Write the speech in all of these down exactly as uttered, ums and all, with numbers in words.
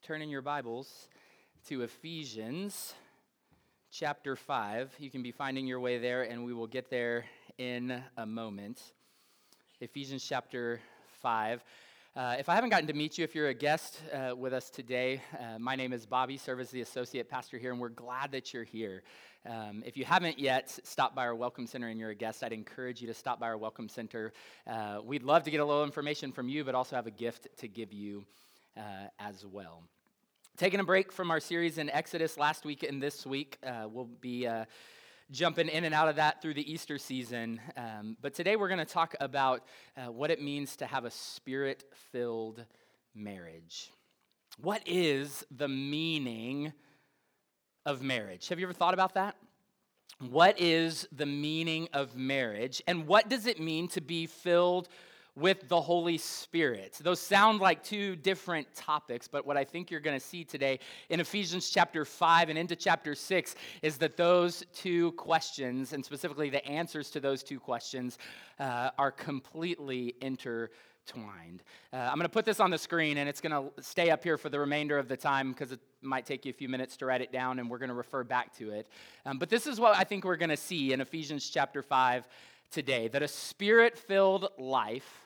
turn in your Bibles to Ephesians chapter five. You can be finding your way there, and we will get there in a moment. Ephesians chapter five. Uh, if I haven't gotten to meet you, if you're a guest uh, with us today, uh, my name is Bobby, serve as the associate pastor here, and we're glad that you're here. Um, if you haven't yet stopped by our Welcome Center and you're a guest, I'd encourage you to stop by our Welcome Center. Uh, we'd love to get a little information from you, but also have a gift to give you uh, as well. Taking a break from our series in Exodus last week and this week, uh, we'll be uh, jumping in and out of that through the Easter season. Um, but today we're going to talk about uh, what it means to have a spirit-filled marriage. What is the meaning of marriage? Have you ever thought about that? What is the meaning of marriage, and what does it mean to be filled with the Holy Spirit? Those sound like two different topics, but what I think you're going to see today in Ephesians chapter five and into chapter six is that those two questions, and specifically the answers to those two questions, uh, are completely intertwined. Uh, I'm going to put this on the screen, and it's going to stay up here for the remainder of the time because it might take you a few minutes to write it down, and we're going to refer back to it. Um, but this is what I think we're going to see in Ephesians chapter five today, that a spirit-filled life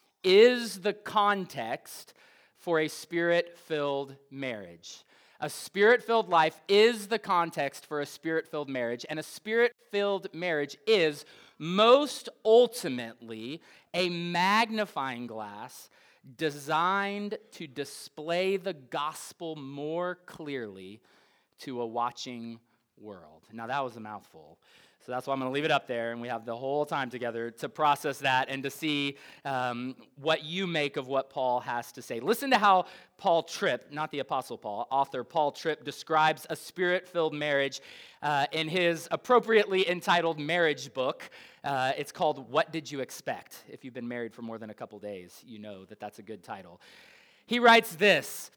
is the context for a spirit-filled marriage. A spirit-filled life is the context for a spirit-filled marriage, and a spirit-filled marriage is most ultimately a magnifying glass designed to display the gospel more clearly to a watching world. Now, that was a mouthful. So that's why I'm going to leave it up there, and we have the whole time together to process that and to see um, what you make of what Paul has to say. Listen to how Paul Tripp, not the Apostle Paul, author Paul Tripp, describes a spirit-filled marriage uh, in his appropriately entitled marriage book. Uh, it's called What Did You Expect? If you've been married for more than a couple days, you know that that's a good title. He writes this: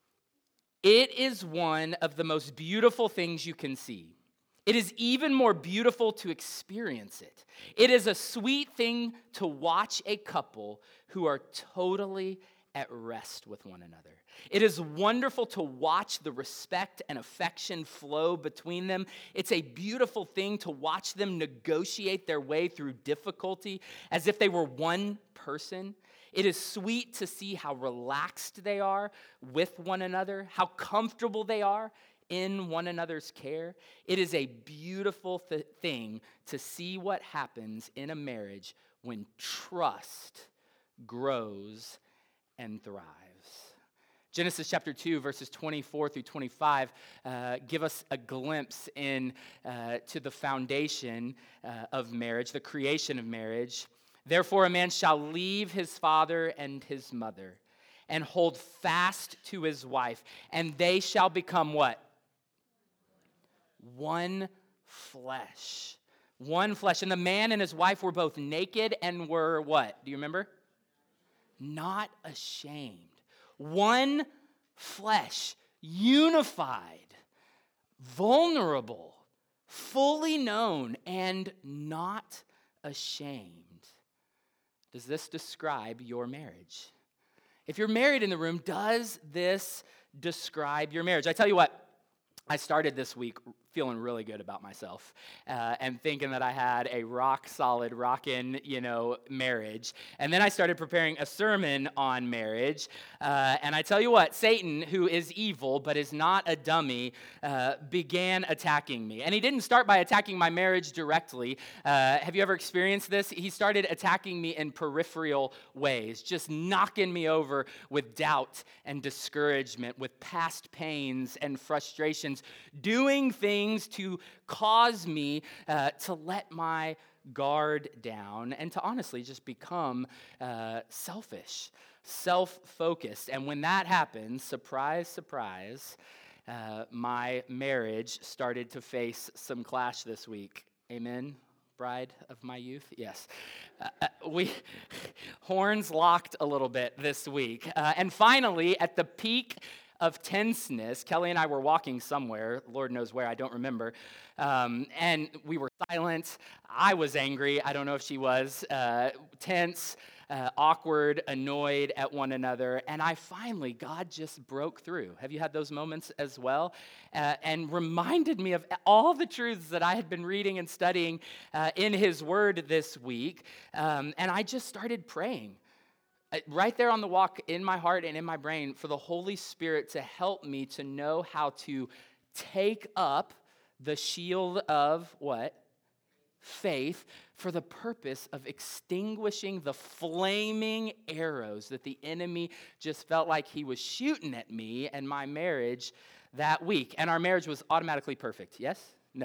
"It is one of the most beautiful things you can see. It is even more beautiful to experience it. It is a sweet thing to watch a couple who are totally at rest with one another. It is wonderful to watch the respect and affection flow between them. It's a beautiful thing to watch them negotiate their way through difficulty as if they were one person. It is sweet to see how relaxed they are with one another, how comfortable they are in one another's care. It is a beautiful th- thing to see what happens in a marriage when trust grows and thrives." Genesis chapter two, verses twenty-four through twenty-five uh, give us a glimpse in uh, to the foundation uh, of marriage, the creation of marriage. "Therefore a man shall leave his father and his mother and hold fast to his wife, and they shall become" what? One flesh. One flesh. And the man and his wife were both naked and were what? Do you remember? Not ashamed. One flesh. Unified. Vulnerable. Fully known and not ashamed. Does this describe your marriage? If you're married in the room, does this describe your marriage? I tell you what, I started this week feeling really good about myself uh, and thinking that I had a rock-solid, rockin', you know, marriage. And then I started preparing a sermon on marriage. Uh, and I tell you what, Satan, who is evil but is not a dummy, uh, began attacking me. And he didn't start by attacking my marriage directly. Uh, have you ever experienced this? He started attacking me in peripheral ways, just knocking me over with doubt and discouragement, with past pains and frustrations, doing things to cause me uh, to let my guard down and to honestly just become uh, selfish, self-focused. And when that happens, surprise, surprise, uh, my marriage started to face some clash this week. Amen, bride of my youth? Yes. Uh, we horns locked a little bit this week. Uh, and finally, at the peak of tenseness, Kelly and I were walking somewhere, Lord knows where, I don't remember, um, and we were silent. I was angry. I don't know if she was. Uh, tense. uh, awkward, annoyed at one another. And I finally, God just broke through. Have you had those moments as well? Uh, and reminded me of all the truths that I had been reading and studying uh, in his word this week. Um, and I just started praying. Right there on the walk in my heart and in my brain for the Holy Spirit to help me to know how to take up the shield of what? Faith, for the purpose of extinguishing the flaming arrows that the enemy just felt like he was shooting at me and my marriage that week. And our marriage was automatically perfect. Yes? No.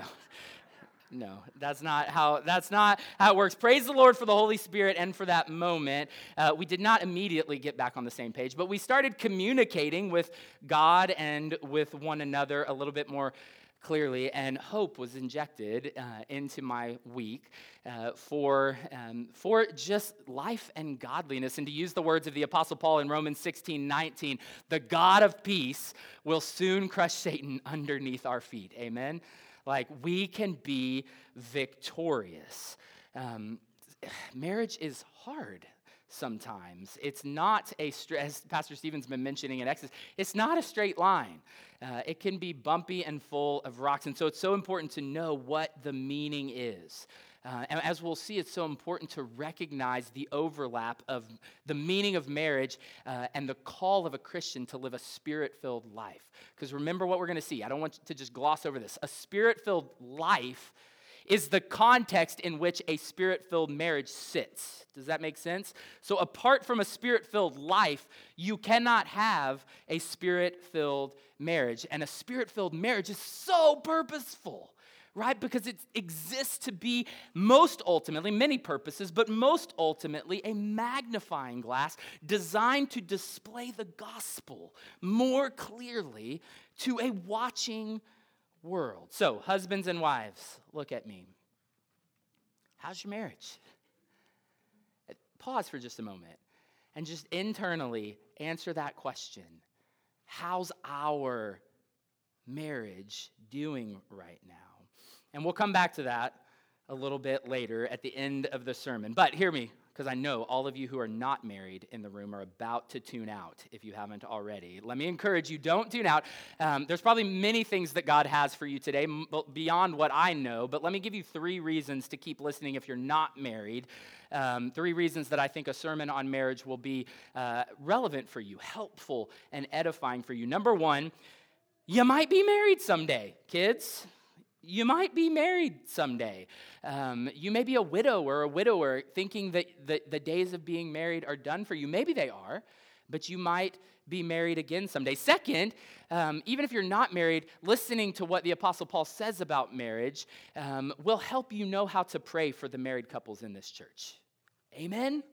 No, that's not how that's not how it works. Praise the Lord for the Holy Spirit and for that moment. Uh, we did not immediately get back on the same page, but we started communicating with God and with one another a little bit more clearly, and hope was injected uh, into my week uh, for, um, for just life and godliness. And to use the words of the Apostle Paul in Romans sixteen nineteen, the God of peace will soon crush Satan underneath our feet. Amen? Like, we can be victorious. Um, marriage is hard sometimes. It's not a, as Pastor Stephen's been mentioning in Exodus, it's not a straight line. Uh, it can be bumpy and full of rocks. And so it's so important to know what the meaning is. Uh, and as we'll see, it's so important to recognize the overlap of the meaning of marriage uh, and the call of a Christian to live a spirit-filled life. Because remember what we're going to see. I don't want to just gloss over this. A spirit-filled life is the context in which a spirit-filled marriage sits. Does that make sense? So apart from a spirit-filled life, you cannot have a spirit-filled marriage. And a spirit-filled marriage is so purposeful. Right? Because it exists to be most ultimately, many purposes, but most ultimately a magnifying glass designed to display the gospel more clearly to a watching world. So, husbands and wives, look at me. How's your marriage? Pause for just a moment and just internally answer that question. How's our marriage doing right now? And we'll come back to that a little bit later at the end of the sermon. But hear me, because I know all of you who are not married in the room are about to tune out if you haven't already. Let me encourage you, don't tune out. Um, there's probably many things that God has for you today m- beyond what I know, but let me give you three reasons to keep listening if you're not married. Um, three reasons that I think a sermon on marriage will be uh, relevant for you, helpful and edifying for you. Number one, you might be married someday, kids. You might be married someday. Um, you may be a widow or a widower thinking that the, the days of being married are done for you. Maybe they are, but you might be married again someday. Second, um, even if you're not married, listening to what the Apostle Paul says about marriage um, will help you know how to pray for the married couples in this church. Amen?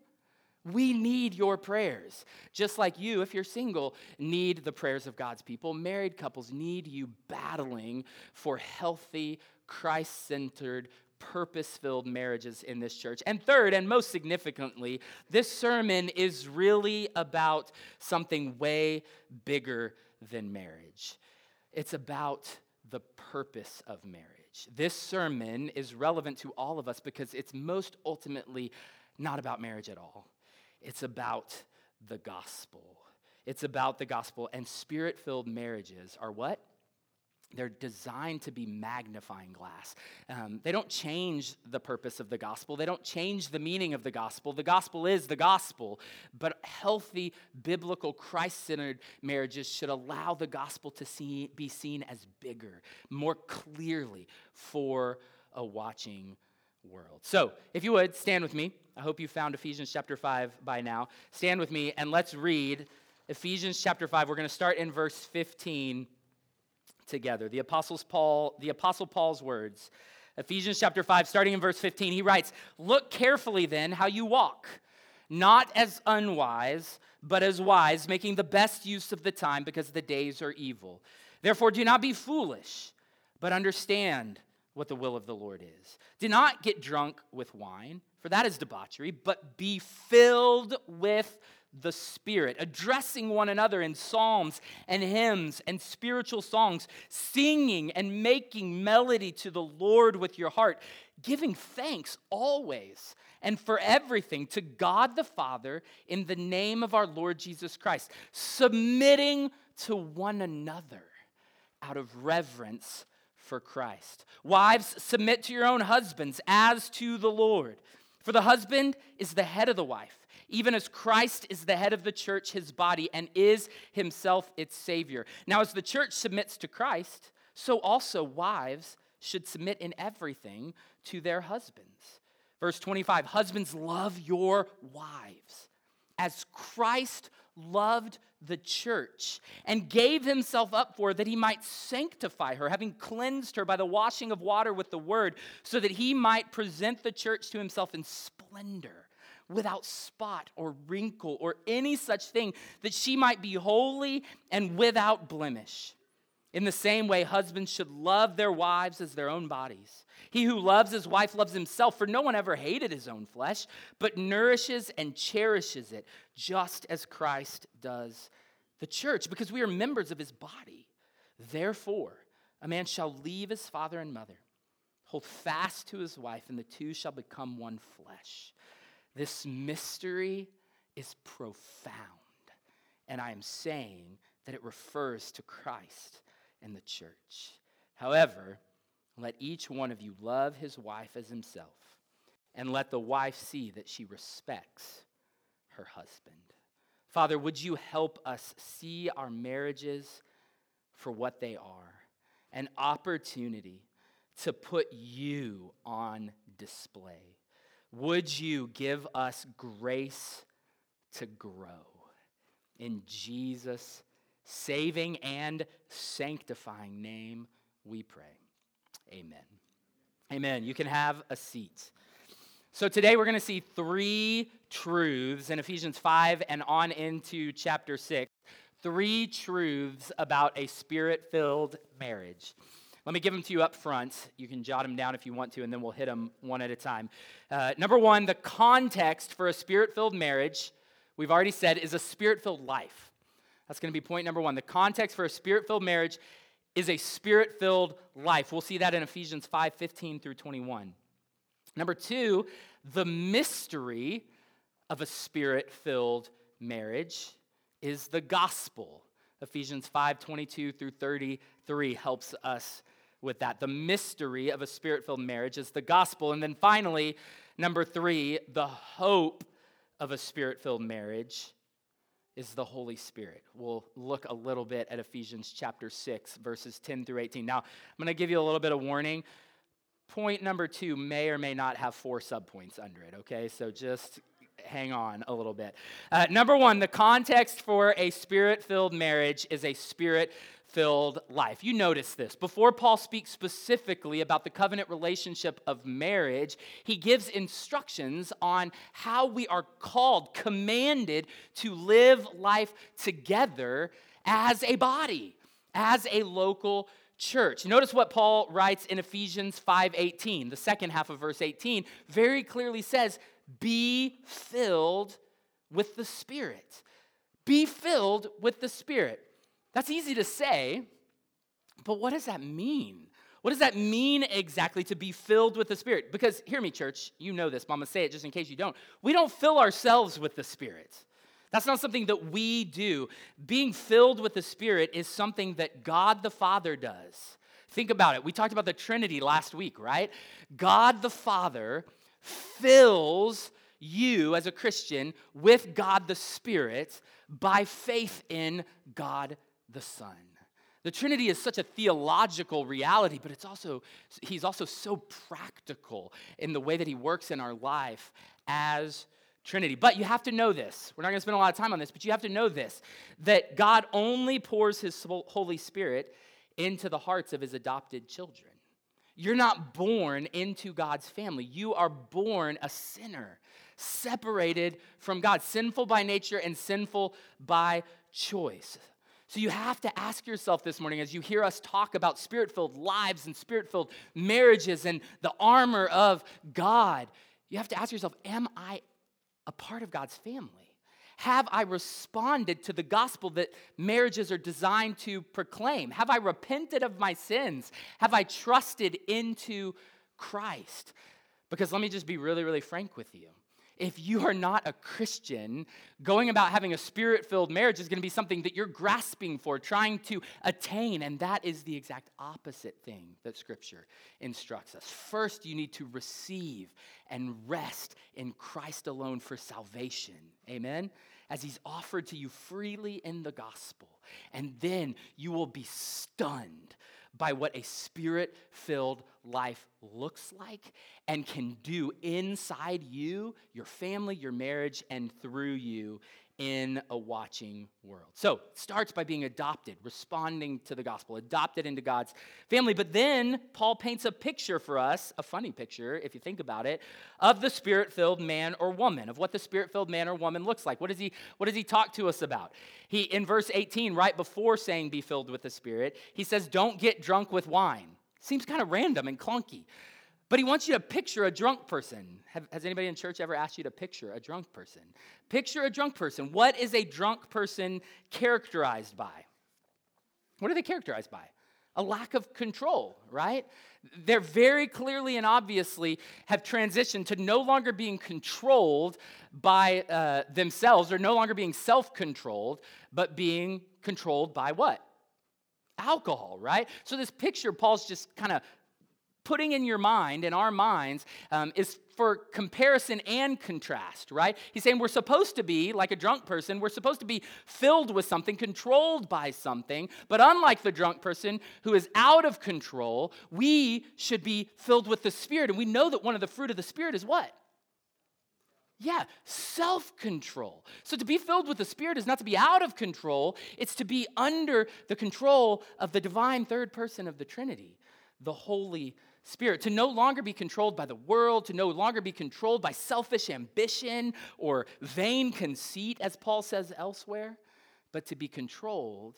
We need your prayers. Just like you, if you're single, need the prayers of God's people. Married couples need you battling for healthy, Christ-centered, purpose-filled marriages in this church. And third, and most significantly, this sermon is really about something way bigger than marriage. It's about the purpose of marriage. This sermon is relevant to all of us because it's most ultimately not about marriage at all. It's about the gospel. It's about the gospel. And spirit-filled marriages are what? They're designed to be magnifying glass. Um, they don't change the purpose of the gospel. They don't change the meaning of the gospel. The gospel is the gospel. But healthy, biblical, Christ-centered marriages should allow the gospel to see, be seen as bigger, more clearly for a watching world. So, if you would, stand with me. I hope you found Ephesians chapter five by now. Stand with me and let's read Ephesians chapter five. We're going to start in verse fifteen together. The Apostles Paul, the Apostle Paul's words. Ephesians chapter five, starting in verse fifteen, he writes, "Look carefully then how you walk, not as unwise, but as wise, making the best use of the time because the days are evil. Therefore do not be foolish, but understand what the will of the Lord is. Do not get drunk with wine, for that is debauchery, but be filled with the Spirit, addressing one another in psalms and hymns and spiritual songs, singing and making melody to the Lord with your heart, giving thanks always and for everything to God the Father in the name of our Lord Jesus Christ, submitting to one another out of reverence for Christ. Wives, submit to your own husbands as to the Lord. For the husband is the head of the wife, even as Christ is the head of the church, his body, and is himself its Savior. Now, as the church submits to Christ, so also wives should submit in everything to their husbands. Verse twenty-five, husbands, love your wives as Christ loved the church and gave himself up for her, that he might sanctify her, having cleansed her by the washing of water with the word, so that he might present the church to himself in splendor, without spot or wrinkle or any such thing, that she might be holy and without blemish. In the same way, husbands should love their wives as their own bodies. He who loves his wife loves himself, for no one ever hated his own flesh, but nourishes and cherishes it, just as Christ does the church, because we are members of his body. Therefore, a man shall leave his father and mother, hold fast to his wife, and the two shall become one flesh. This mystery is profound, and I am saying that it refers to Christ and the church. However, let each one of you love his wife as himself, and let the wife see that she respects her husband. Father, would you help us see our marriages for what they are, an opportunity to put you on display. Would you give us grace to grow? In Jesus' saving and sanctifying name we pray. Amen. Amen. You can have a seat. So today we're going to see three truths in Ephesians five and on into chapter six. Three truths about a spirit-filled marriage. Let me give them to you up front. You can jot them down if you want to, and then we'll hit them one at a time. Uh, number one, the context for a spirit-filled marriage, we've already said, is a spirit-filled life. That's going to be point number one. The context for a spirit-filled marriage is a spirit-filled life. We'll see that in Ephesians five, fifteen through twenty-one. Number two, the mystery of a spirit-filled marriage is the gospel. Ephesians five, twenty-two through thirty-three helps us with that. The mystery of a spirit-filled marriage is the gospel. And then finally, number three, the hope of a spirit-filled marriage is the Holy Spirit. We'll look a little bit at Ephesians chapter six, verses ten through eighteen. Now, I'm going to give you a little bit of warning. Point number two may or may not have four subpoints under it, okay? So just hang on a little bit. Uh, number one, the context for a spirit-filled marriage is a spirit-filled life. You notice this. Before Paul speaks specifically about the covenant relationship of marriage, he gives instructions on how we are called, commanded to live life together as a body, as a local church. Notice what Paul writes in Ephesians five eighteen. The second half of verse eighteen very clearly says, be filled with the Spirit. Be filled with the Spirit. That's easy to say, but what does that mean? What does that mean exactly to be filled with the Spirit? Because, hear me, church, you know this, but I'm going to say it just in case you don't. We don't fill ourselves with the Spirit. That's not something that we do. Being filled with the Spirit is something that God the Father does. Think about it. We talked about the Trinity last week, right? God the Father fills you as a Christian with God the Spirit by faith in God the Son. The Trinity is such a theological reality, but it's also he's also so practical in the way that he works in our life as Trinity. But you have to know this. We're not going to spend a lot of time on this, but you have to know this, that God only pours his Holy Spirit into the hearts of his adopted children. You're not born into God's family. You are born a sinner, separated from God, sinful by nature and sinful by choice. So you have to ask yourself this morning as you hear us talk about spirit-filled lives and spirit-filled marriages and the armor of God, you have to ask yourself, am I a part of God's family? Have I responded to the gospel that marriages are designed to proclaim? Have I repented of my sins? Have I trusted into Christ? Because let me just be really, really frank with you. If you are not a Christian, going about having a spirit-filled marriage is going to be something that you're grasping for, trying to attain, and that is the exact opposite thing that Scripture instructs us. First, you need to receive and rest in Christ alone for salvation. Amen? As he's offered to you freely in the gospel. And then you will be stunned by what a spirit-filled life looks like and can do inside you, your family, your marriage, and through you in a watching world. So it starts by being adopted, responding to the gospel, adopted into God's family. But then Paul paints a picture for us, a funny picture, if you think about it, of the spirit-filled man or woman, of what the spirit-filled man or woman looks like. What does he, what does he talk to us about? He, in verse eighteen, right before saying be filled with the Spirit, he says, don't get drunk with wine. Seems kind of random and clunky. But he wants you to picture a drunk person. Have, has anybody in church ever asked you to picture a drunk person? Picture a drunk person. What is a drunk person characterized by? What are they characterized by? A lack of control, right? They're very clearly and obviously have transitioned to no longer being controlled by uh, themselves, or no longer being self-controlled, but being controlled by what? Alcohol, right? So this picture Paul's just kind of putting in your mind, in our minds, um, is for comparison and contrast, right? He's saying we're supposed to be, like a drunk person, we're supposed to be filled with something, controlled by something, but unlike the drunk person who is out of control, we should be filled with the Spirit. And we know that one of the fruit of the Spirit is what? Yeah, self-control. So to be filled with the Spirit is not to be out of control, it's to be under the control of the divine third person of the Trinity, the Holy Spirit, to no longer be controlled by the world, to no longer be controlled by selfish ambition or vain conceit, as Paul says elsewhere, but to be controlled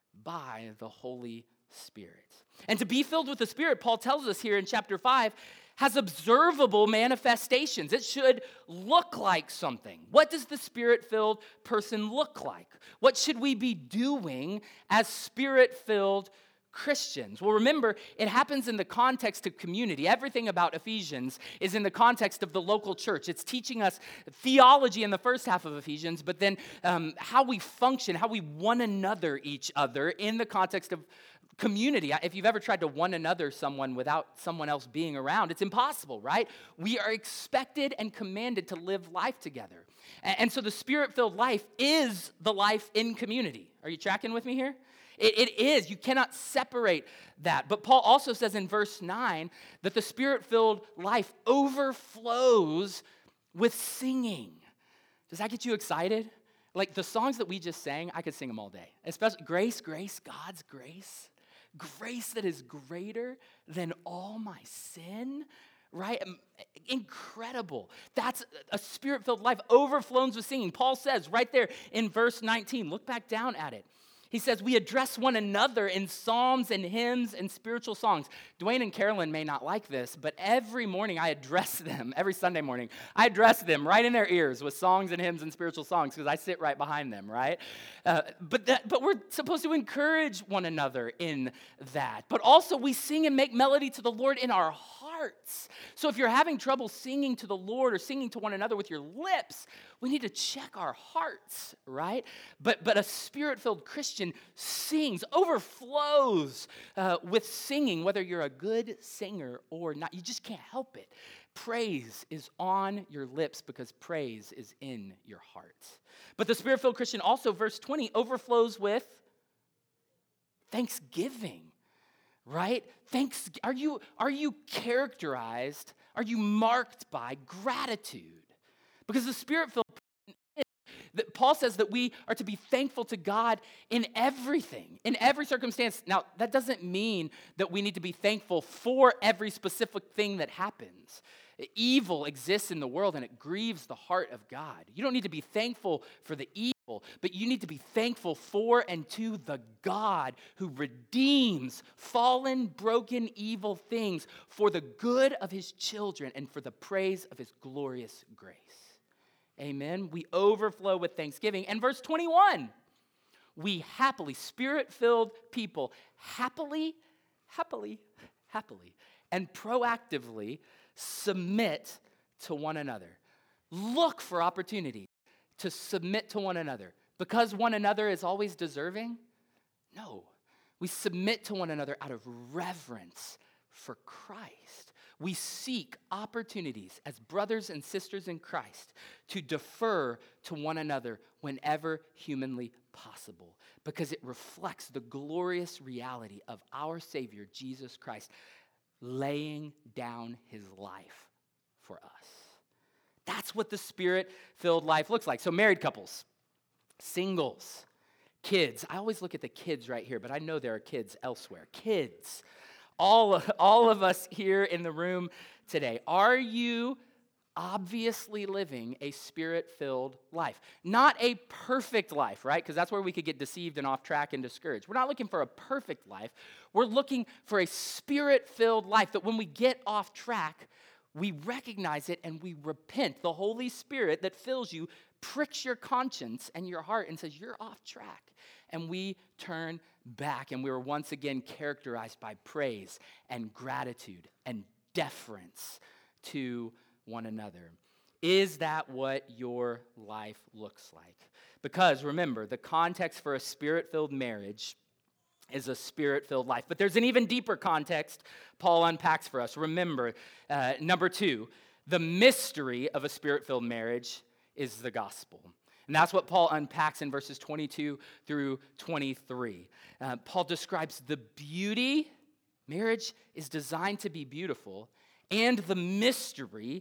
by the Holy Spirit. And to be filled with the Spirit, Paul tells us here in chapter five, has observable manifestations. It should look like something. What does the Spirit-filled person look like? What should we be doing as Spirit-filled Christians? Well, remember, it happens in the context of community. Everything about Ephesians is in the context of the local church. It's teaching us theology in the first half of Ephesians, but then um, how we function, how we one another each other in the context of community. If you've ever tried to one another someone without someone else being around, it's impossible, right? We are expected and commanded to live life together. And so the Spirit-filled life is the life in community. Are you tracking with me here? It, it is. You cannot separate that. But Paul also says in verse nine that the Spirit-filled life overflows with singing. Does that get you excited? Like the songs that we just sang, I could sing them all day. Especially Grace, Grace, God's grace. Grace that is greater than all my sin, right? Incredible. That's a Spirit-filled life, overflows with singing. Paul says right there in verse nineteen, look back down at it. He says, we address one another in psalms and hymns and spiritual songs. Dwayne and Carolyn may not like this, but every morning I address them, every Sunday morning, I address them right in their ears with songs and hymns and spiritual songs because I sit right behind them, right? Uh, but that, but we're supposed to encourage one another in that. But also we sing and make melody to the Lord in our hearts. So if you're having trouble singing to the Lord or singing to one another with your lips, we need to check our hearts, right? But but a Spirit-filled Christian sings, overflows uh, with singing, whether you're a good singer or not. You just can't help it. Praise is on your lips because praise is in your heart. But the Spirit-filled Christian also, verse twenty, overflows with thanksgiving, right? Thanks. Are you, are you characterized, are you marked by gratitude? Because the Spirit-filled that Paul says that we are to be thankful to God in everything, in every circumstance. Now, that doesn't mean that we need to be thankful for every specific thing that happens. Evil exists in the world and it grieves the heart of God. You don't need to be thankful for the evil, but you need to be thankful for and to the God who redeems fallen, broken, evil things for the good of his children and for the praise of his glorious grace. Amen. We overflow with thanksgiving. And verse twenty-one, we happily, spirit-filled people, happily, happily, happily, and proactively submit to one another. Look for opportunities to submit to one another. Because one another is always deserving? No. We submit to one another out of reverence for Christ. We seek opportunities as brothers and sisters in Christ to defer to one another whenever humanly possible, because it reflects the glorious reality of our Savior, Jesus Christ, laying down his life for us. That's what the Spirit-filled life looks like. So married couples, singles, kids. I always look at the kids right here, but I know there are kids elsewhere. Kids, all, all of us here in the room today, are you obviously living a Spirit-filled life? Not a perfect life, right? Because that's where we could get deceived and off track and discouraged. We're not looking for a perfect life. We're looking for a Spirit-filled life that when we get off track, we recognize it and we repent. The Holy Spirit that fills you pricks your conscience and your heart and says, you're off track. And we turn back, and we are once again characterized by praise and gratitude and deference to one another. Is that what your life looks like? Because remember, the context for a Spirit-filled marriage is a Spirit-filled life. But there's an even deeper context Paul unpacks for us. Remember, uh, number two, the mystery of a Spirit-filled marriage is the gospel. And that's what Paul unpacks in verses twenty-two through twenty-three. Uh, Paul describes the beauty. Marriage is designed to be beautiful, and the mystery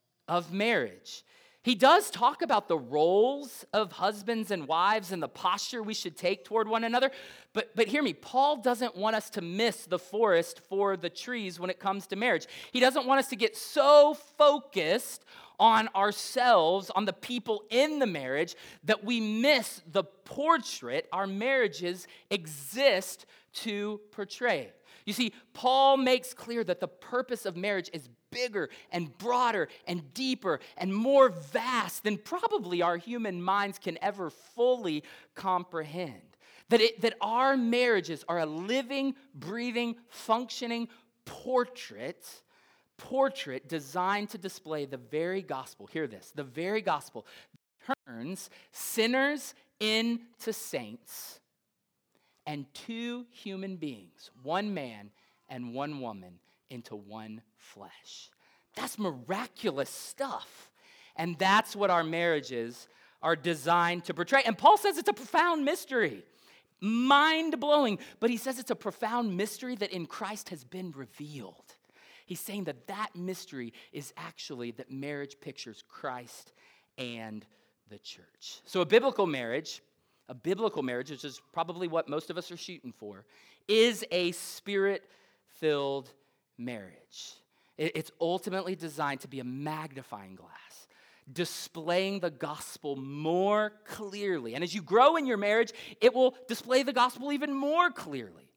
of marriage. He does talk about the roles of husbands and wives and the posture we should take toward one another. But, but hear me, Paul doesn't want us to miss the forest for the trees when it comes to marriage. He doesn't want us to get so focused on ourselves, on the people in the marriage, that we miss the portrait our marriages exist to portray. You see, Paul makes clear that the purpose of marriage is bigger and broader and deeper and more vast than probably our human minds can ever fully comprehend. That, it, that our marriages are a living, breathing, functioning portrait, portrait designed to display the very gospel. Hear this, the very gospel that turns sinners into saints, and two human beings, one man and one woman, into one flesh. That's miraculous stuff. And that's what our marriages are designed to portray. And Paul says it's a profound mystery, mind-blowing, but he says it's a profound mystery that in Christ has been revealed. He's saying that that mystery is actually that marriage pictures Christ and the church. So a biblical marriage, a biblical marriage, which is probably what most of us are shooting for, is a Spirit-filled marriage. It's ultimately designed to be a magnifying glass, displaying the gospel more clearly. And as you grow in your marriage, it will display the gospel even more clearly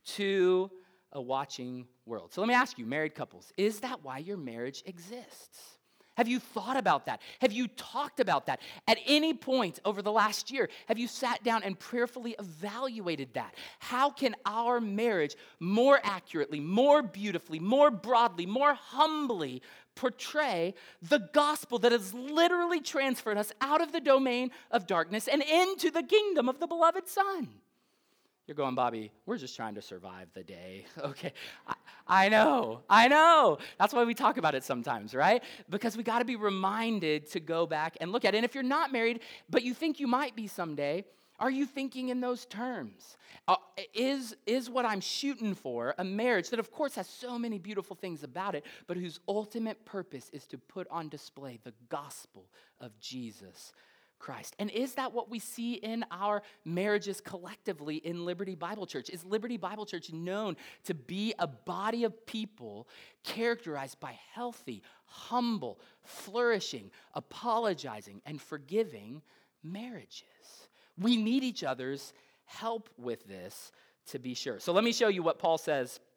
to a watching world. So let me ask you, married couples, is that why your marriage exists? Have you thought about that? Have you talked about that? At any point over the last year, have you sat down and prayerfully evaluated that? How can our marriage more accurately, more beautifully, more broadly, more humbly portray the gospel that has literally transferred us out of the domain of darkness and into the kingdom of the beloved Son? You're going, Bobby, we're just trying to survive the day. Okay, I, I know, I know. That's why we talk about it sometimes, right? Because we got to be reminded to go back and look at it. And if you're not married, but you think you might be someday, are you thinking in those terms? Uh, is, is what I'm shooting for a marriage that, of course, has so many beautiful things about it, but whose ultimate purpose is to put on display the gospel of Jesus Christ? And is that what we see in our marriages collectively in Liberty Bible Church? Is Liberty Bible Church known to be a body of people characterized by healthy, humble, flourishing, apologizing, and forgiving marriages? We need each other's help with this, to be sure. So let me show you what Paul says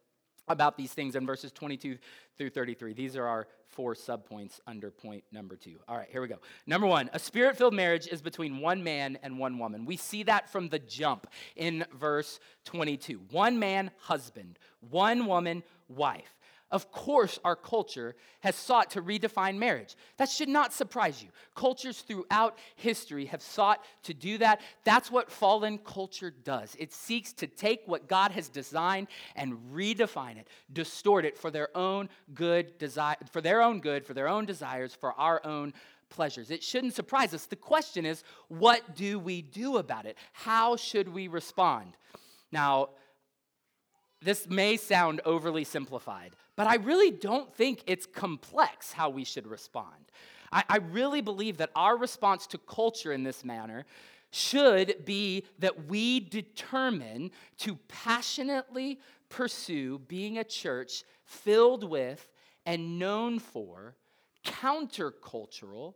about these things in verses twenty-two through thirty-three. These are our four subpoints under point number two. All right, here we go. Number one, a spirit-filled marriage is between one man and one woman. We see that from the jump in verse twenty-two. One man, husband. One woman, wife. Of course, our culture has sought to redefine marriage. That should not surprise you. Cultures throughout history have sought to do that. That's what fallen culture does. It seeks to take what God has designed and redefine it, distort it for their own good desire, for their own good, for their own desires, for our own pleasures. It shouldn't surprise us. The question is, what do we do about it? How should we respond? Now, this may sound overly simplified, but I really don't think it's complex how we should respond. I, I really believe that our response to culture in this manner should be that we determine to passionately pursue being a church filled with and known for countercultural,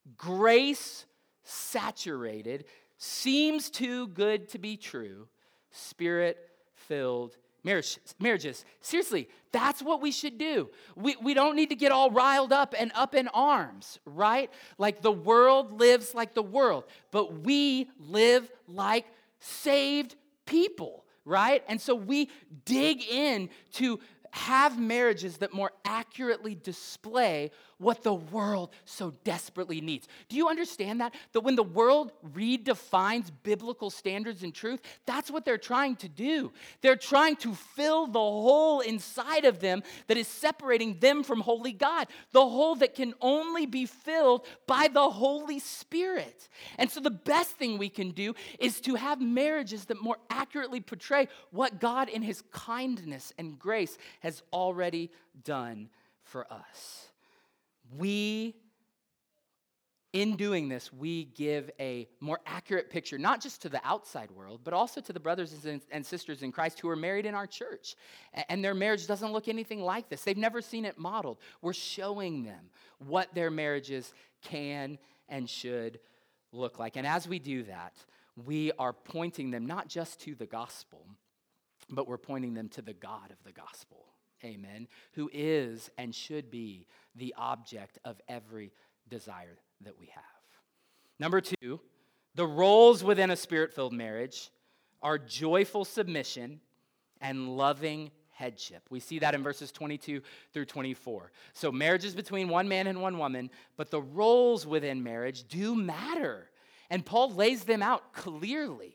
grace-saturated, seems too good to be true, spirit-filled Marriage, marriages. Seriously, that's what we should do. We, we don't need to get all riled up and up in arms, right? Like the world lives like the world, but we live like saved people, right? And so we dig in to have marriages that more accurately display what the world so desperately needs. Do you understand that? That when the world redefines biblical standards and truth, that's what they're trying to do. They're trying to fill the hole inside of them that is separating them from holy God, the hole that can only be filled by the Holy Spirit. And so the best thing we can do is to have marriages that more accurately portray what God in his kindness and grace has already done for us. We, in doing this, we give a more accurate picture, not just to the outside world, but also to the brothers and sisters in Christ who are married in our church. And their marriage doesn't look anything like this. They've never seen it modeled. We're showing them what their marriages can and should look like. And as we do that, we are pointing them not just to the gospel, but we're pointing them to the God of the gospel. Amen. Who is and should be the object of every desire that we have. Number two, the roles within a spirit-filled marriage are joyful submission and loving headship. We see that in verses twenty-two through twenty-four. So marriage is between one man and one woman, but the roles within marriage do matter. And Paul lays them out clearly.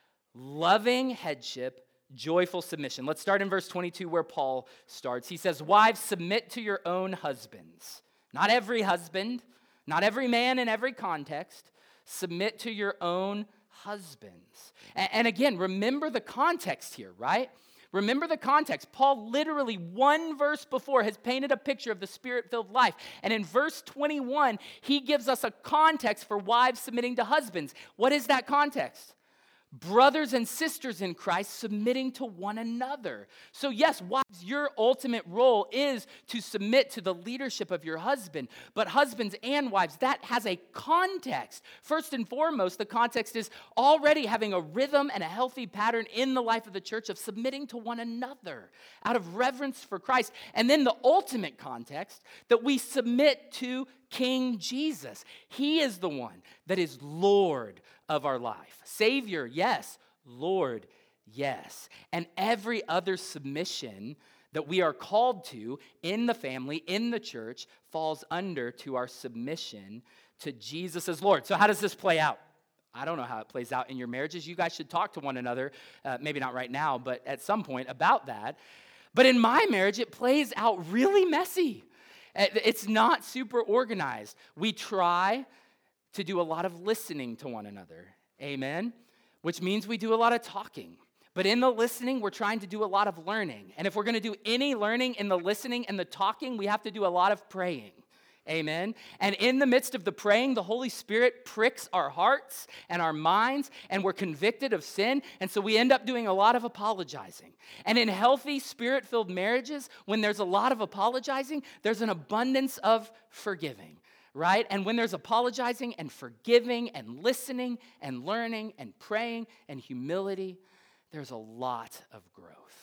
Loving headship, joyful submission. Let's start in verse twenty-two where Paul starts. He says, wives, submit to your own husbands. Not every husband, not every man in every context. Submit to your own husbands. And again, remember the context here, right? Remember the context. Paul literally one verse before has painted a picture of the spirit-filled life. And in verse twenty-one, he gives us a context for wives submitting to husbands. What is that context? Brothers and sisters in Christ submitting to one another. So yes, wives, your ultimate role is to submit to the leadership of your husband. But husbands and wives, that has a context. First and foremost, the context is already having a rhythm and a healthy pattern in the life of the church of submitting to one another out of reverence for Christ. And then the ultimate context, that we submit to King Jesus. He is the one that is Lord of our life. Savior, yes. Lord, yes. And every other submission that we are called to in the family, in the church, falls under to our submission to Jesus as Lord. So how does this play out? I don't know how it plays out in your marriages. You guys should talk to one another, uh, maybe not right now, but at some point about that. But in my marriage, it plays out really messy. It's not super organized. We try to do a lot of listening to one another. Amen? Which means we do a lot of talking. But in the listening, we're trying to do a lot of learning. And if we're going to do any learning in the listening and the talking, we have to do a lot of praying. Amen? And in the midst of the praying, the Holy Spirit pricks our hearts and our minds, and we're convicted of sin, and so we end up doing a lot of apologizing. And in healthy, Spirit-filled marriages, when there's a lot of apologizing, there's an abundance of forgiving, right? And when there's apologizing and forgiving and listening and learning and praying and humility, there's a lot of growth.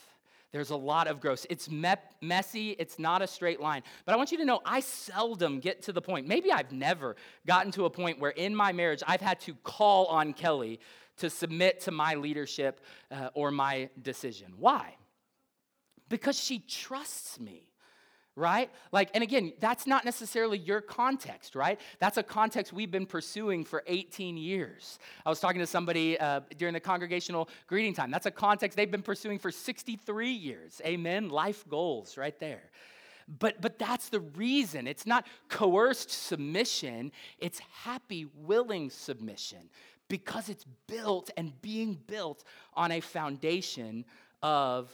There's a lot of growth. It's me- messy. It's not a straight line. But I want you to know I seldom get to the point. Maybe I've never gotten to a point where in my marriage I've had to call on Kelly to submit to my leadership uh, or my decision. Why? Because she trusts me. Right? Like, and again, that's not necessarily your context, right? That's a context we've been pursuing for eighteen years. I was talking to somebody uh, during the congregational greeting time. That's a context they've been pursuing for sixty-three years. Amen? Life goals right there. But, but that's the reason. It's not coerced submission. It's happy, willing submission because it's built and being built on a foundation of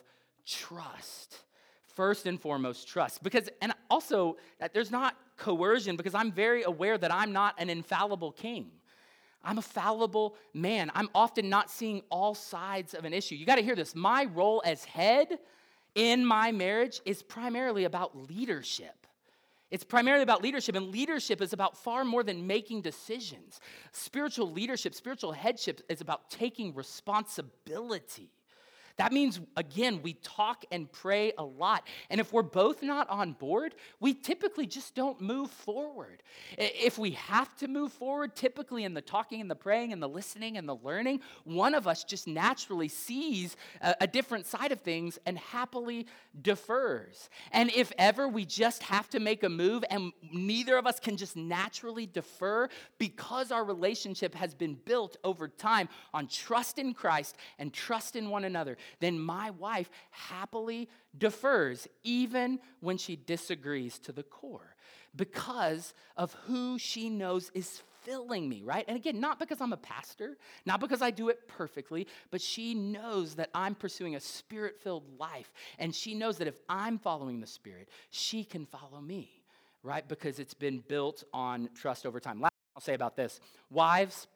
trust. First and foremost, trust. Because, and also, that there's not coercion because I'm very aware that I'm not an infallible king. I'm a fallible man. I'm often not seeing all sides of an issue. You got to hear this. My role as head in my marriage is primarily about leadership. It's primarily about leadership, and leadership is about far more than making decisions. Spiritual leadership, spiritual headship is about taking responsibility. That means, again, we talk and pray a lot. And if we're both not on board, we typically just don't move forward. If we have to move forward, typically in the talking and the praying and the listening and the learning, one of us just naturally sees a, a different side of things and happily defers. And if ever we just have to make a move and neither of us can just naturally defer because our relationship has been built over time on trust in Christ and trust in one another, then my wife happily defers even when she disagrees to the core because of who she knows is filling me, right? And again, not because I'm a pastor, not because I do it perfectly, but she knows that I'm pursuing a spirit-filled life, and she knows that if I'm following the Spirit, she can follow me, right? Because it's been built on trust over time. Last thing I'll say about this, wives,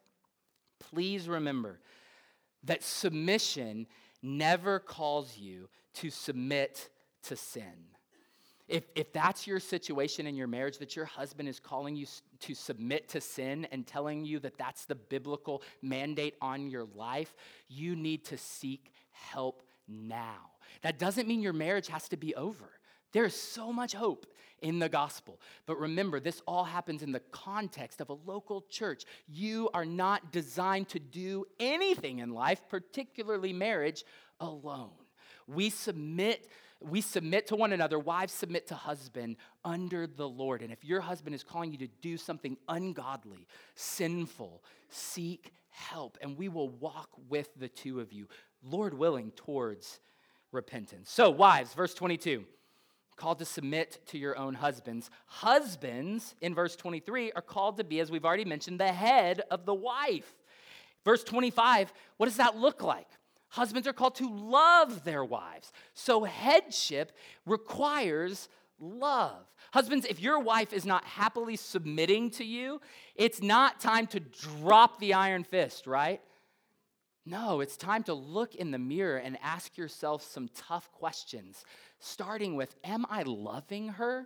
please remember that submission never calls you to submit to sin. If, if that's your situation in your marriage, that your husband is calling you to submit to sin and telling you that that's the biblical mandate on your life, you need to seek help now. That doesn't mean your marriage has to be over. There's so much hope in the gospel. But remember, this all happens in the context of a local church. You are not designed to do anything in life, particularly marriage, alone. We submit, we submit to one another. Wives submit to husband under the Lord. And if your husband is calling you to do something ungodly, sinful, seek help. And we will walk with the two of you, Lord willing, towards repentance. So, wives, verse twenty-two. Called to submit to your own husbands. Husbands, in verse twenty-three, are called to be, as we've already mentioned, the head of the wife. Verse twenty-five, what does that look like? Husbands are called to love their wives. So headship requires love. Husbands, if your wife is not happily submitting to you, it's not time to drop the iron fist, right? No, it's time to look in the mirror and ask yourself some tough questions, starting with, am I loving her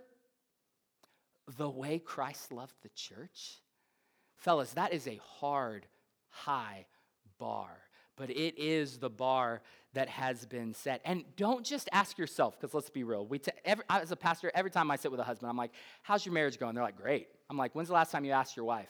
the way Christ loved the church? Fellas, that is a hard, high bar, but it is the bar that has been set. And don't just ask yourself, because let's be real. We t- every, as a pastor, every time I sit with a husband, I'm like, how's your marriage going? They're like, great. I'm like, when's the last time you asked your wife?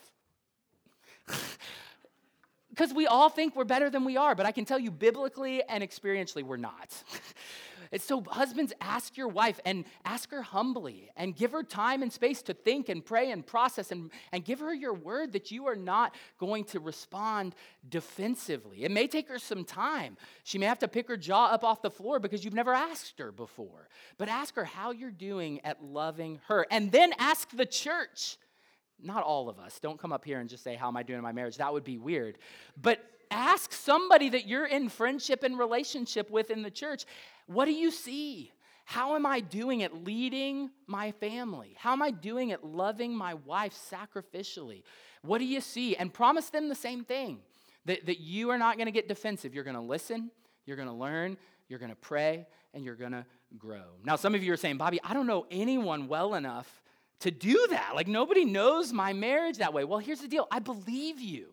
Because we all think we're better than we are, but I can tell you biblically and experientially we're not. And so husbands, ask your wife and ask her humbly and give her time and space to think and pray and process and, and give her your word that you are not going to respond defensively. It may take her some time. She may have to pick her jaw up off the floor because you've never asked her before. But ask her how you're doing at loving her. And then ask the church. Not all of us. Don't come up here and just say, how am I doing in my marriage? That would be weird. But ask somebody that you're in friendship and relationship with in the church, what do you see? How am I doing at leading my family? How am I doing at loving my wife sacrificially? What do you see? And promise them the same thing, that, that you are not going to get defensive. You're going to listen, you're going to learn, you're going to pray, and you're going to grow. Now, some of you are saying, Bobby, I don't know anyone well enough to do that. Like, nobody knows my marriage that way. Well, here's the deal. I believe you.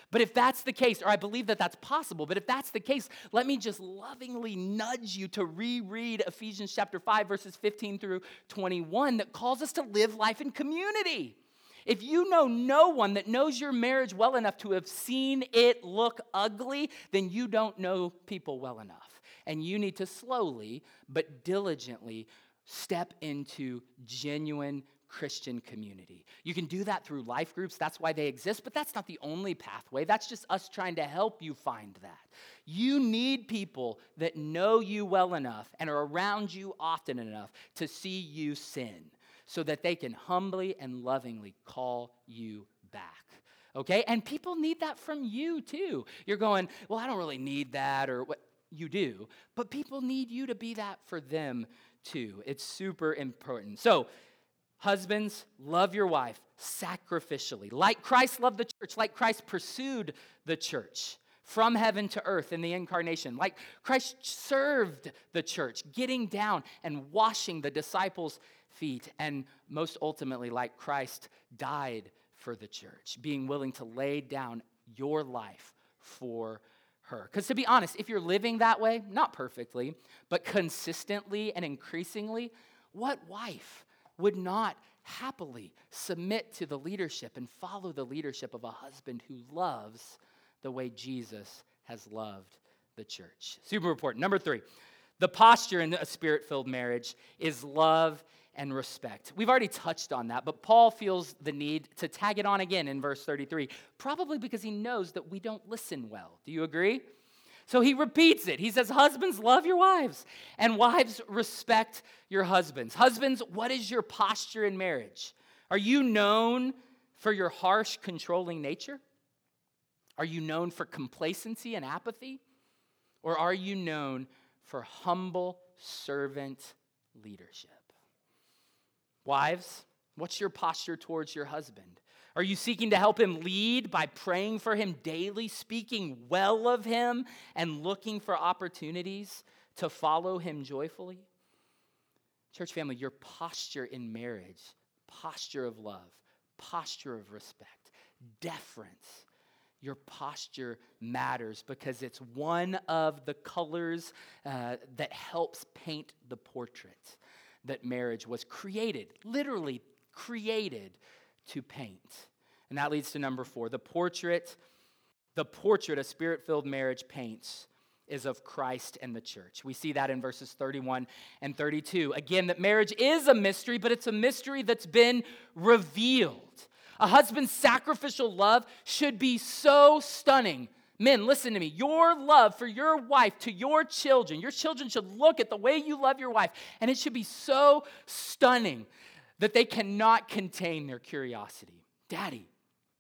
But if that's the case, or I believe that that's possible, but if that's the case, let me just lovingly nudge you to reread Ephesians chapter five, verses fifteen through twenty-one that calls us to live life in community. If you know no one that knows your marriage well enough to have seen it look ugly, then you don't know people well enough. And you need to slowly but diligently step into genuine Christian community. You can do that through life groups. That's why they exist, but that's not the only pathway. That's just us trying to help you find that. You need people that know you well enough and are around you often enough to see you sin so that they can humbly and lovingly call you back. Okay? And people need that from you too. You're going, well, I don't really need that, or what you do, but people need you to be that for them too. It's super important. So, husbands, love your wife sacrificially, like Christ loved the church, like Christ pursued the church from heaven to earth in the incarnation, like Christ served the church, getting down and washing the disciples' feet, and most ultimately, like Christ died for the church, being willing to lay down your life for her. Because to be honest, if you're living that way, not perfectly, but consistently and increasingly, what wife would not happily submit to the leadership and follow the leadership of a husband who loves the way Jesus has loved the church? Super important. Number three, the posture in a spirit-filled marriage is love and respect. We've already touched on that, but Paul feels the need to tag it on again in verse thirty-three, probably because he knows that we don't listen well. Do you agree? So he repeats it. He says, husbands, love your wives, and wives, respect your husbands. Husbands, what is your posture in marriage? Are you known for your harsh, controlling nature? Are you known for complacency and apathy? Or are you known for humble servant leadership? Wives, what's your posture towards your husband? Are you seeking to help him lead by praying for him daily, speaking well of him, and looking for opportunities to follow him joyfully? Church family, your posture in marriage, posture of love, posture of respect, deference, your posture matters because it's one of the colors uh, that helps paint the portrait that marriage was created, literally created to paint. And that leads to number four. The portrait, the portrait a spirit-filled marriage paints is of Christ and the church. We see that in verses thirty-one and thirty-two. Again, that marriage is a mystery, but it's a mystery that's been revealed. A husband's sacrificial love should be so stunning. Men, listen to me. Your love for your wife to your children, your children should look at the way you love your wife, and it should be so stunning that they cannot contain their curiosity. Daddy,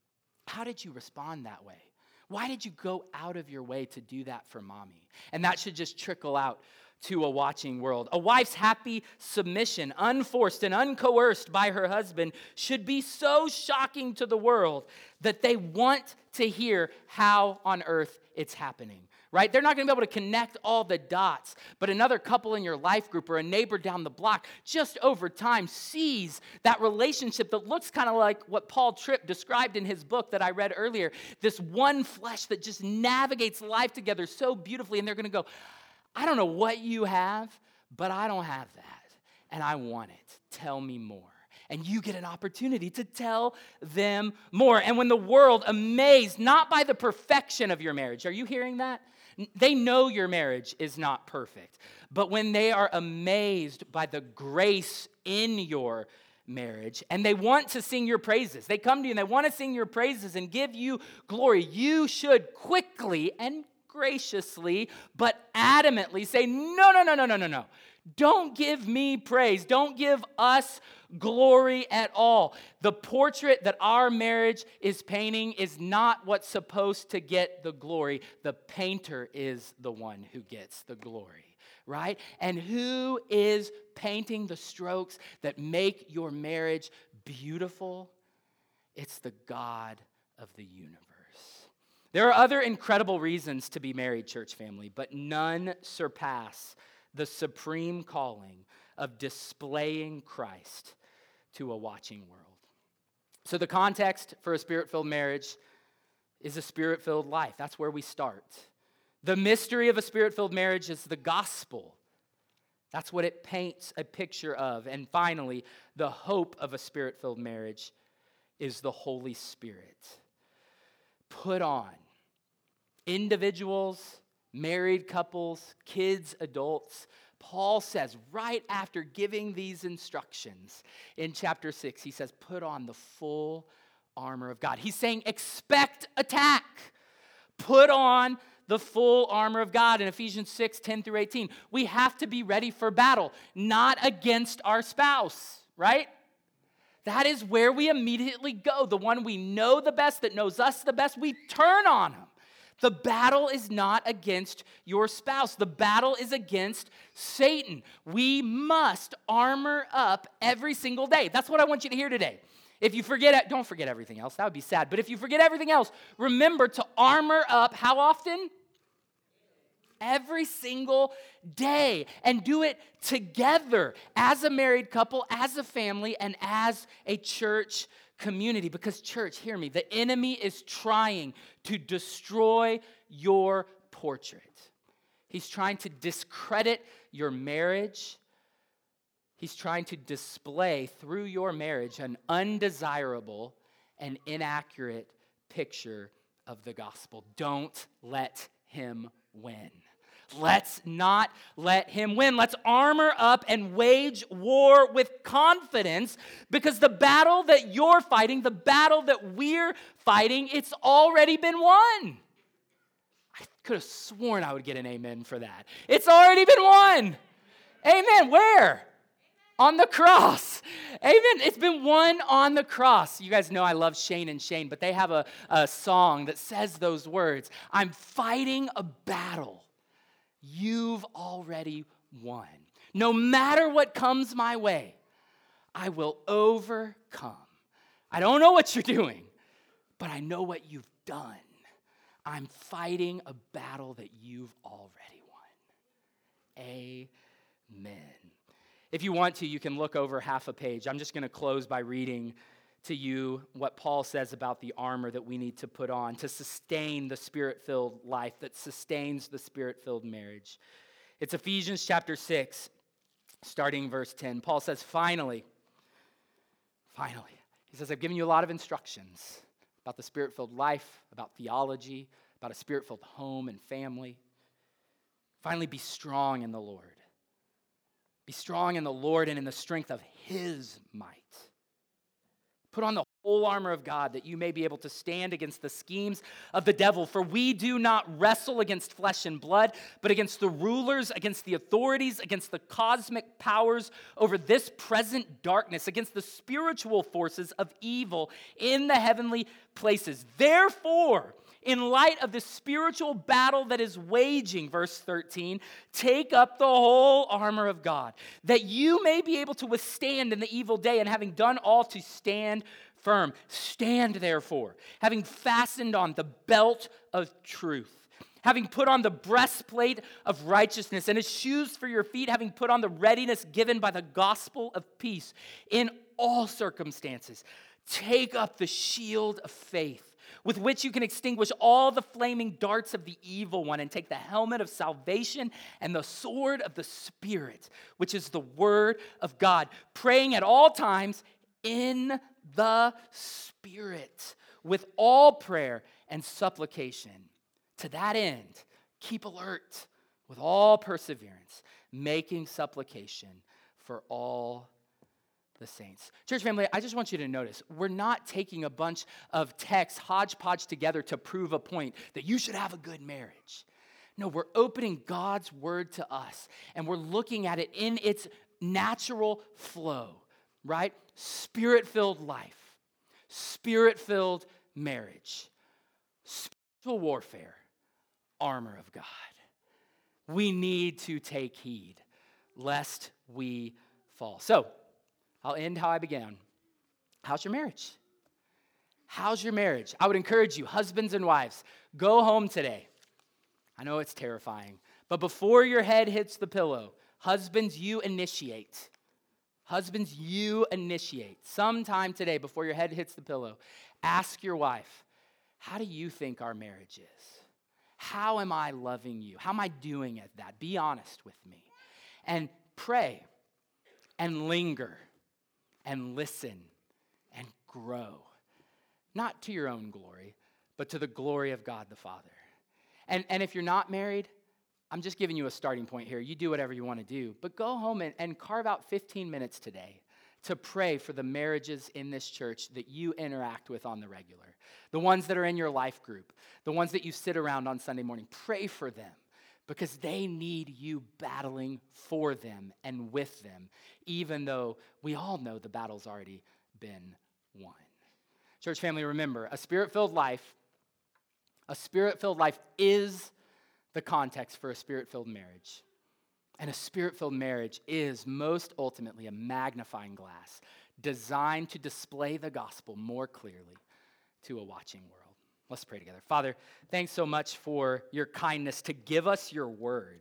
how did you respond that way? Why did you go out of your way to do that for mommy? And that should just trickle out to a watching world. A wife's happy submission, unforced and uncoerced by her husband, should be so shocking to the world that they want to hear how on earth it's happening. Right? They're not going to be able to connect all the dots, but another couple in your life group or a neighbor down the block just over time sees that relationship that looks kind of like what Paul Tripp described in his book that I read earlier, this one flesh that just navigates life together so beautifully, and they're going to go, I don't know what you have, but I don't have that, and I want it. Tell me more. And you get an opportunity to tell them more. And when the world, amazed not by the perfection of your marriage, are you hearing that? They know your marriage is not perfect. But when they are amazed by the grace in your marriage, and they want to sing your praises, they come to you and they want to sing your praises and give you glory, you should quickly and graciously but adamantly say, no, no, no, no, no, no, no. Don't give me praise. Don't give us glory at all. The portrait that our marriage is painting is not what's supposed to get the glory. The painter is the one who gets the glory, right? And who is painting the strokes that make your marriage beautiful? It's the God of the universe. There are other incredible reasons to be married, church family, but none surpass the supreme calling of displaying Christ to a watching world. So the context for a spirit-filled marriage, is a spirit-filled life. That's where we start. The mystery of a spirit-filled marriage is the gospel. That's what it paints a picture of. And finally, the hope of a spirit-filled marriage is the Holy Spirit. Put on individuals, married couples, kids, adults. Paul says right after giving these instructions in chapter six, he says, put on the full armor of God. He's saying, expect attack. Put on the full armor of God in Ephesians six, ten through eighteen. We have to be ready for battle, not against our spouse, right? That is where we immediately go. The one we know the best, that knows us the best, we turn on him. The battle is not against your spouse. The battle is against Satan. We must armor up every single day. That's what I want you to hear today. If you forget, don't forget everything else. That would be sad. But if you forget everything else, remember to armor up how often? Every single day. And do it together as a married couple, as a family, and as a church community. Because church, hear me, the enemy is trying to destroy your portrait. He's trying to discredit your marriage. He's trying to display through your marriage an undesirable and inaccurate picture of the gospel. Don't let him win. Let's not let him win. Let's armor up and wage war with confidence, because the battle that you're fighting, the battle that we're fighting, it's already been won. I could have sworn I would get an amen for that. It's already been won. Amen. Where? On the cross. Amen. It's been won on the cross. You guys know I love Shane and Shane, but they have a, a song that says those words. I'm fighting a battle you've already won. No matter what comes my way, I will overcome. I don't know what you're doing, but I know what you've done. I'm fighting a battle that you've already won. Amen. If you want to, you can look over half a page. I'm just going to close by reading to you what Paul says about the armor that we need to put on to sustain the spirit-filled life, that sustains the spirit-filled marriage. It's Ephesians chapter six, starting verse ten. Paul says, finally, finally, he says, I've given you a lot of instructions about the spirit-filled life, about theology, about a spirit-filled home and family. Finally, be strong in the Lord. Be strong in the Lord and in the strength of his might. Put on the whole armor of God that you may be able to stand against the schemes of the devil. For we do not wrestle against flesh and blood, but against the rulers, against the authorities, against the cosmic powers over this present darkness, against the spiritual forces of evil in the heavenly places. Therefore, in light of the spiritual battle that is waging, verse thirteen, take up the whole armor of God, that you may be able to withstand in the evil day, and having done all to stand firm. Stand therefore, having fastened on the belt of truth, having put on the breastplate of righteousness, and as shoes for your feet, having put on the readiness given by the gospel of peace. In all circumstances, take up the shield of faith, with which you can extinguish all the flaming darts of the evil one, and take the helmet of salvation and the sword of the Spirit, which is the word of God, praying at all times in the Spirit, with all prayer and supplication. To that end, keep alert with all perseverance, making supplication for all the saints. Church family, I just want you to notice, we're not taking a bunch of texts hodgepodge together to prove a point that you should have a good marriage. No, we're opening God's word to us, and we're looking at it in its natural flow, right? Spirit-filled life, spirit-filled marriage, spiritual warfare, armor of God. We need to take heed lest we fall. So, I'll end how I began. How's your marriage? How's your marriage? I would encourage you, husbands and wives, go home today. I know it's terrifying, but before your head hits the pillow, husbands, you initiate. Husbands, you initiate. Sometime today, before your head hits the pillow, ask your wife, how do you think our marriage is? How am I loving you? How am I doing at that? Be honest with me. And pray and linger and listen and grow. Not to your own glory, but to the glory of God the Father. And, and if you're not married, I'm just giving you a starting point here. You do whatever you want to do, but go home and, and carve out fifteen minutes today to pray for the marriages in this church that you interact with on the regular. The ones that are in your life group, the ones that you sit around on Sunday morning. Pray for them because they need you battling for them and with them, even though we all know the battle's already been won. Church family, remember, a spirit-filled life, a spirit-filled life is the context for a spirit-filled marriage. And a spirit-filled marriage is most ultimately a magnifying glass designed to display the gospel more clearly to a watching world. Let's pray together. Father, thanks so much for your kindness to give us your word.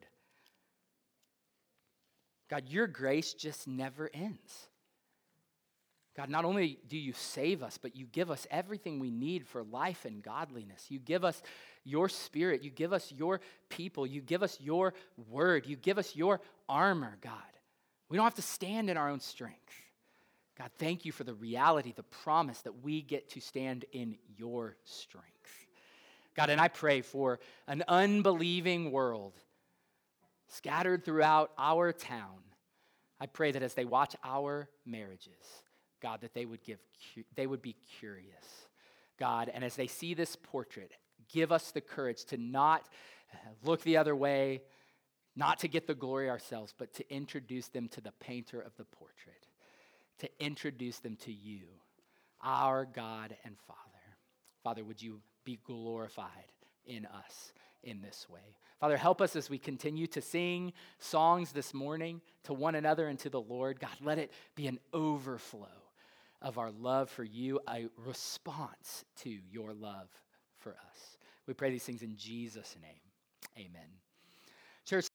God, your grace just never ends. God, not only do you save us, but you give us everything we need for life and godliness. You give us your spirit. You give us your people. You give us your word. You give us your armor, God. We don't have to stand in our own strength. God, thank you for the reality, the promise that we get to stand in your strength. God, and I pray for an unbelieving world scattered throughout our town. I pray that as they watch our marriages, God, that they would give, they would be curious, God, and as they see this portrait, give us the courage to not look the other way, not to get the glory ourselves, but to introduce them to the painter of the portrait, to introduce them to you, our God and Father. Father, would you be glorified in us in this way? Father, help us as we continue to sing songs this morning to one another and to the Lord. God, let it be an overflow of our love for you, a response to your love for us. We pray these things in Jesus' name. Amen. Church,